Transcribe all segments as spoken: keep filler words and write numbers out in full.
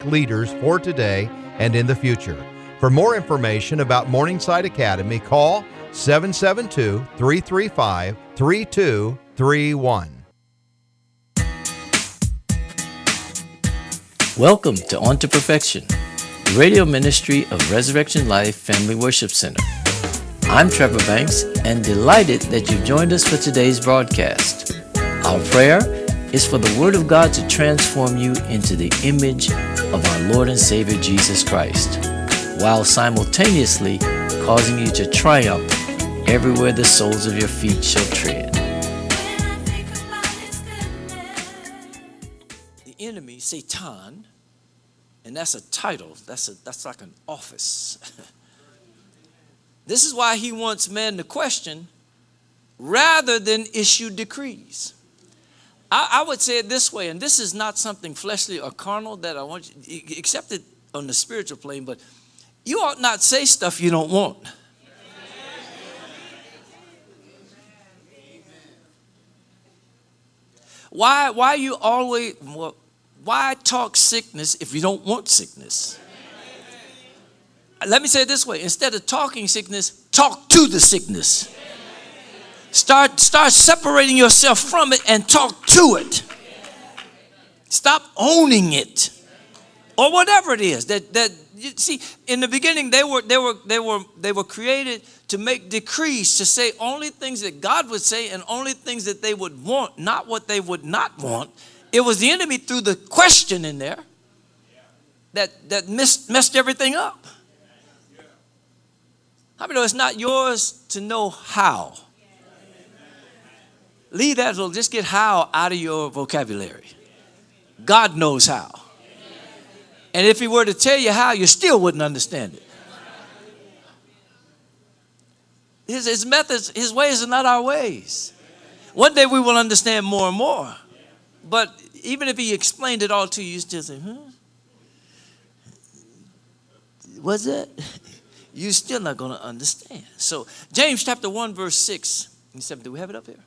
leaders for today and in the future. For more information about Morningside Academy, call seven seven two, three three five, three two three one. Welcome to On to Perfection, the radio ministry of Resurrection Life Family Worship Center. I'm Trevor Banks and delighted that you've joined us for today's broadcast. Our prayer is for the Word of God to transform you into the image of our Lord and Savior Jesus Christ, while simultaneously causing you to triumph everywhere the soles of your feet shall tread. The enemy, Satan, and that's a title, that's a that's like an office. This is why he wants man to question rather than issue decrees. I, I would say it this way, and this is not something fleshly or carnal that I want you, accept it on the spiritual plane, but you ought not say stuff you don't want. Why, why you always, well, why talk sickness if you don't want sickness? Let me say it this way. Instead of talking sickness, talk to the sickness. Start, start separating yourself from it and talk to it. Stop owning it. Or whatever it is. That, that you see, in the beginning, they were, they were, they were, they were created to make decrees, to say only things that God would say and only things that they would want, not what they would not want. It was the enemy through the question in there that, that missed, messed everything up. How many know it's not yours to know how? Leave that little, just get how out of your vocabulary. God knows how. And if he were to tell you how, you still wouldn't understand it. His, his methods, his ways are not our ways. One day we will understand more and more. But even if he explained it all to you, you still say, huh? What's that? You're still not going to understand. So James chapter one, verse six and seven. Do we have it up here?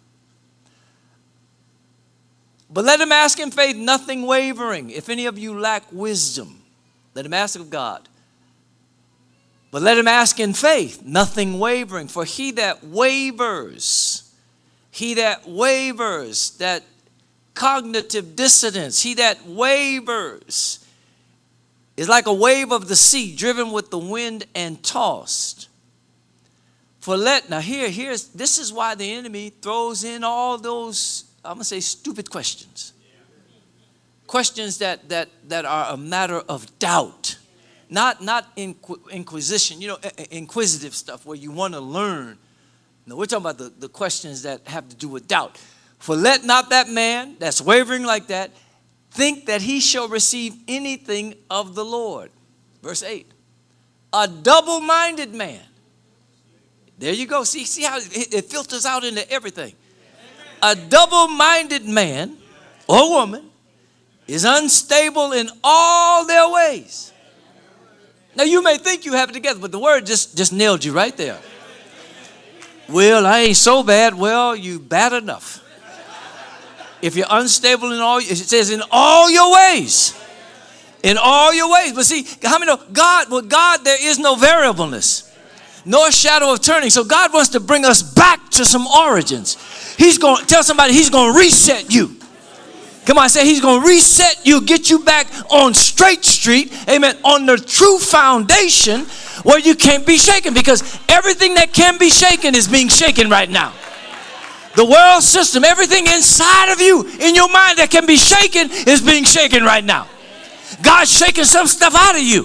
But let him ask in faith, nothing wavering. If any of you lack wisdom, let him ask of God. But let him ask in faith, nothing wavering. For he that wavers, he that wavers, that cognitive dissonance, he that wavers is like a wave of the sea, driven with the wind and tossed. For let, now here, here's, this is why the enemy throws in all those, I'm going to say, stupid questions. Questions that, that, that are a matter of doubt. Not, not inqu- inquisition, you know, inquisitive stuff where you want to learn. No, we're talking about the, the questions that have to do with doubt. For let not that man that's wavering like that think that he shall receive anything of the Lord. Verse eight. A double-minded man. There you go. See, see how it, it filters out into everything. A double-minded man or woman is unstable in all their ways. Now, you may think you have it together, but the word just, just nailed you right there. Well, I ain't so bad. Well, you bad enough. If you're unstable in all, it says in all your ways. In all your ways. But see, how many know God, with God, there is no variableness, nor shadow of turning. So God wants to bring us back to some origins. He's going to tell somebody he's going to reset you. Come on, say he's going to reset you, get you back on straight street, amen, on the true foundation where you can't be shaken, because everything that can be shaken is being shaken right now. The world system, everything inside of you, in your mind that can be shaken is being shaken right now. God's shaking some stuff out of you.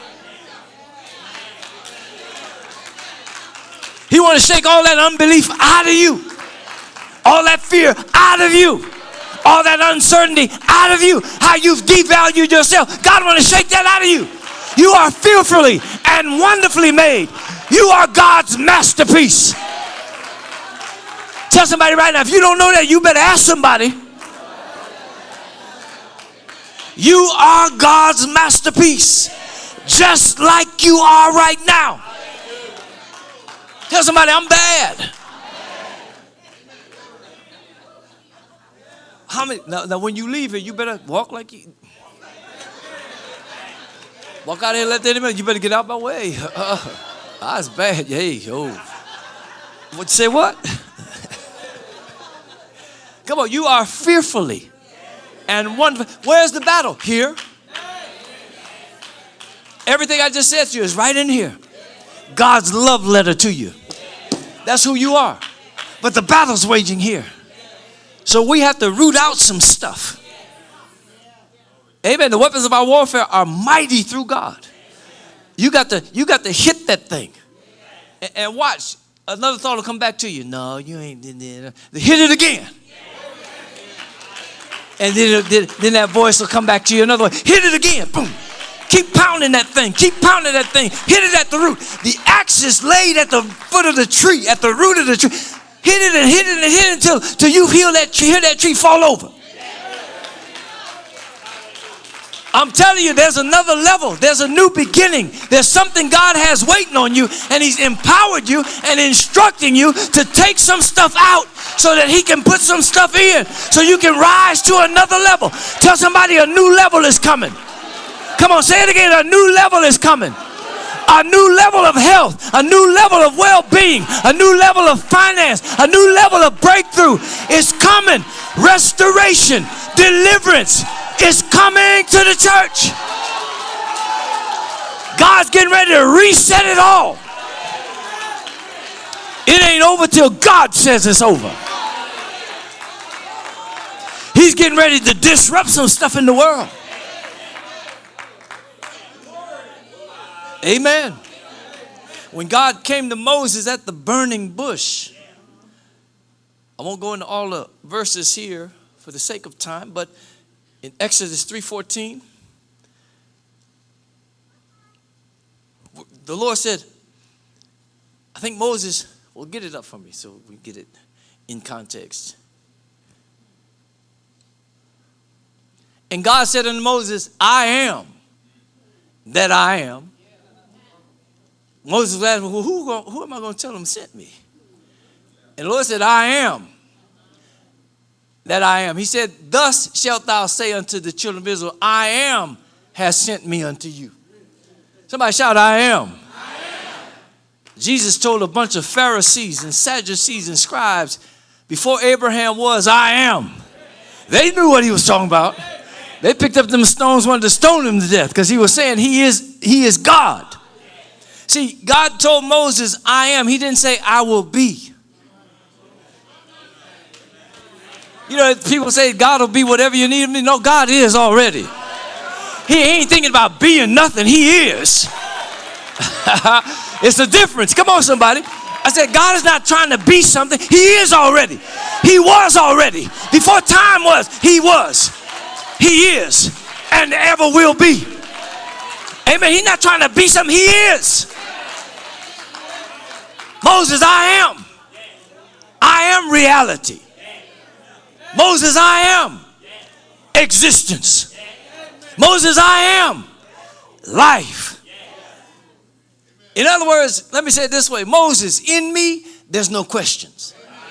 He wants to shake all that unbelief out of you. All that fear out of you. All that uncertainty out of you. How you've devalued yourself. God wants to shake that out of you. You are fearfully and wonderfully made. You are God's masterpiece. Tell somebody right now, if you don't know that, you better ask somebody. You are God's masterpiece, just like you are right now. Tell somebody, I'm bad. How many? Now, now when you leave here, you better walk like you. Walk out here and let the enemy, you better get out my way. Uh, that's bad. Hey, oh. What, say what? Come on, you are fearfully and wonderful. Where's the battle? Here. Everything I just said to you is right in here. God's love letter to you. That's who you are. But the battle's waging here. So we have to root out some stuff. Amen. The weapons of our warfare are mighty through God. You got to, you got to hit that thing. And, and watch. Another thought will come back to you. No, you ain't. Hit it again. And then, then that voice will come back to you another way. Hit it again. Boom. Keep pounding that thing. Keep pounding that thing. Hit it at the root. The axe is laid at the foot of the tree, at the root of the tree. Hit it and hit it and hit it until, until you hear that tree, hear that tree fall over. I'm telling you, there's another level. There's a new beginning. There's something God has waiting on you, and he's empowered you and instructing you to take some stuff out so that he can put some stuff in so you can rise to another level. Tell somebody a new level is coming. Come on, say it again. A new level is coming. A new level of health, a new level of well-being, a new level of finance, a new level of breakthrough is coming. Restoration, deliverance is coming to the church. God's getting ready to reset it all. It ain't over till God says it's over. He's getting ready to disrupt some stuff in the world. Amen. When God came to Moses at the burning bush, I won't go into all the verses here for the sake of time, but in Exodus three fourteen, the Lord said, I think Moses, well, get it up for me so we get it in context. And God said unto Moses, I am that I am. Moses was asking, well, who, who am I going to tell him sent me? And the Lord said, I am that I am. He said, thus shalt thou say unto the children of Israel, I am has sent me unto you. Somebody shout, I am. I am. Jesus told a bunch of Pharisees and Sadducees and scribes, before Abraham was, I am. They knew what he was talking about. They picked up them stones, wanted to stone him to death because he was saying he is, he is God. See, God told Moses, I am. He didn't say, I will be. You know, people say God will be whatever you need him to be. No, God is already. He ain't thinking about being nothing. He is. It's a difference. Come on, somebody. I said, God is not trying to be something. He is already. He was already. Before time was, he was. He is. And ever will be. Amen. He's not trying to be something. He is. Moses, I am. I am reality. Moses, I am existence. Moses, I am life. In other words, let me say it this way. Moses, in me, there's no questions.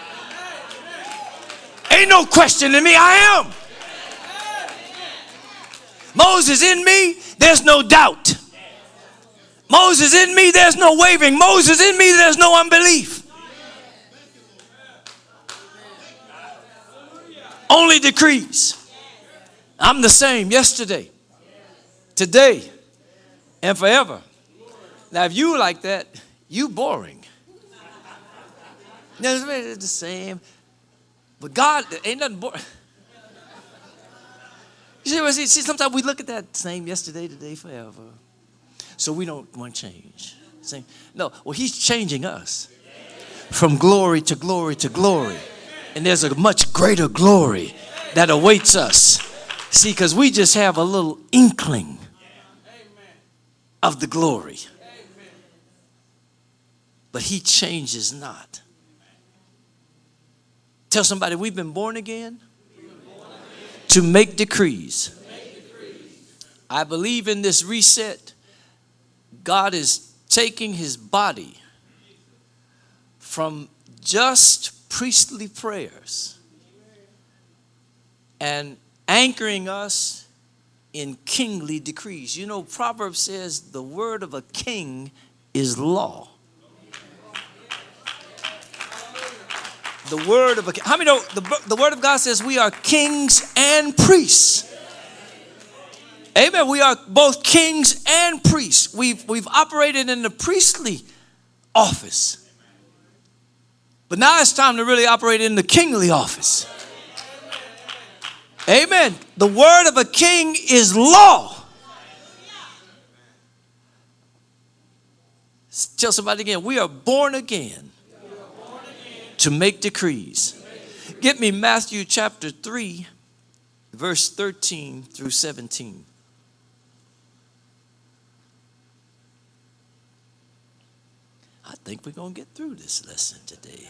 Ain't no question in me. I am. Moses, in me, there's no doubt. Moses, in me, there's no wavering. Moses, in me, there's no unbelief. Only decrees. I'm the same yesterday, today, and forever. Now, if you like that, you boring. It's the same. But God, ain't nothing boring. You see, see, sometimes we look at that same yesterday, today, forever. So we don't want change. Same. No, well, he's changing us from glory to glory to glory. And there's a much greater glory that awaits us. See, because we just have a little inkling of the glory. But he changes not. Tell somebody, we've been born again to make decrees. I believe in this reset. God is taking his body from just priestly prayers and anchoring us in kingly decrees. You know, Proverbs says the word of a king is law. The word of a king. How many know the, the word of God says we are kings and priests? Amen. We are both kings and priests. We've, we've operated in the priestly office. But now it's time to really operate in the kingly office. Amen. The word of a king is law. Tell somebody again, we are born again to make decrees. Get me Matthew chapter three, verse thirteen through seventeen. I think we're going to get through this lesson today.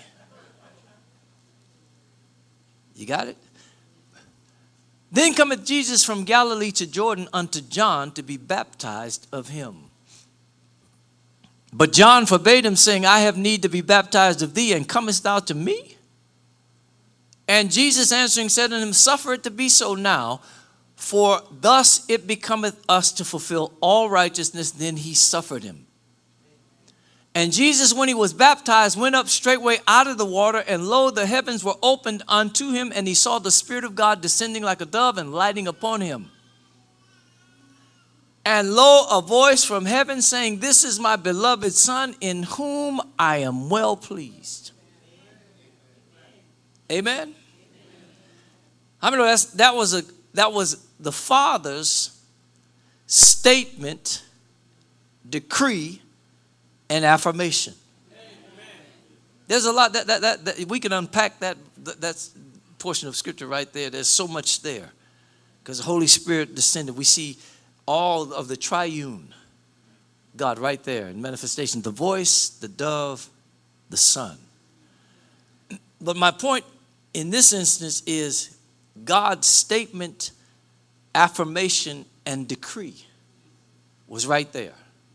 You got it? Then cometh Jesus from Galilee to Jordan unto John to be baptized of him. But John forbade him, saying, I have need to be baptized of thee, and comest thou to me? And Jesus answering said unto him, suffer it to be so now, for thus it becometh us to fulfill all righteousness. Then he suffered him. And Jesus, when he was baptized, went up straightway out of the water, and lo, the heavens were opened unto him, and he saw the Spirit of God descending like a dove and lighting upon him. And lo, a voice from heaven saying, this is my beloved Son, in whom I am well pleased. Amen. How many know that's, that was a that was the Father's statement, decree, and affirmation. There's a lot that, that, that, that we can unpack that, that that's portion of scripture right there. There's so much there because the Holy Spirit descended. We see all of the triune God right there in manifestation. The voice, the dove, the Son. But my point in this instance is God's statement, affirmation, and decree was right there.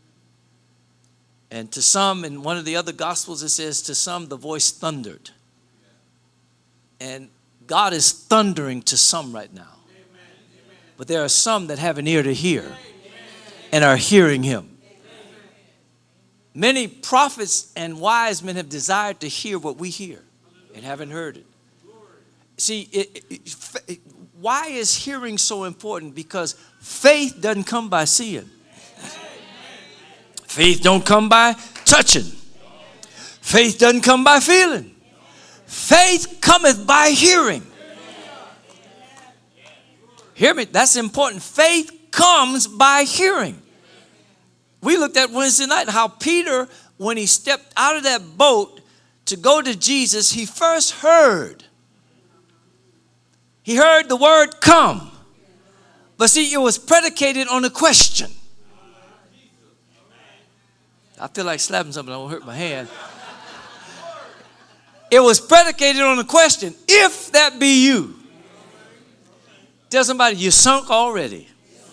And to some, in one of the other gospels, it says, to some the voice thundered. And God is thundering to some right now. But there are some that have an ear to hear and are hearing him. Many prophets and wise men have desired to hear what we hear and haven't heard it. See, it, it, it, why is hearing so important? Because faith doesn't come by seeing. Faith don't come by touching. Faith doesn't come by feeling. Faith cometh by hearing. Hear me, that's important. Faith comes by hearing. We looked at Wednesday night how Peter, when he stepped out of that boat to go to Jesus, he first heard. He heard the word come. But see, it was predicated on a question. I feel like slapping something, I won't hurt my hand. It was predicated on a question. If that be you. Tell somebody, you're sunk already.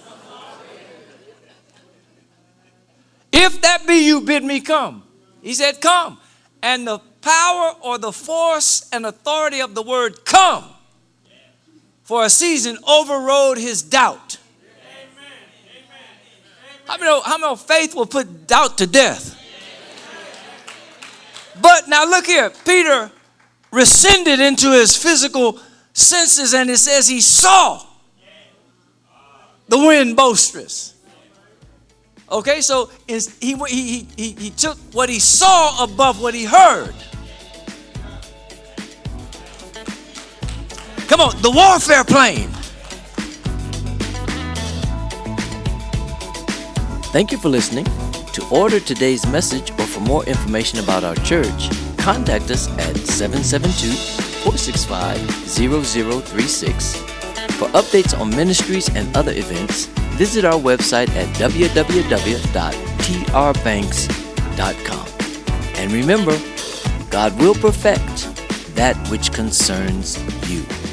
If that be you, bid me come. He said, come. And the power or the force and authority of the word come for a season overrode his doubt. How many know, how many know faith will put doubt to death? But now look here, Peter rescinded into his physical senses, and it says he saw the wind boisterous. Okay, so he, he, he, he took what he saw above what he heard. Come on, the warfare plane. Thank you for listening. To order today's message or for more information about our church, contact us at seven seven two, four six five, zero zero three six. For updates on ministries and other events, visit our website at w w w dot t r banks dot com. And remember, God will perfect that which concerns you.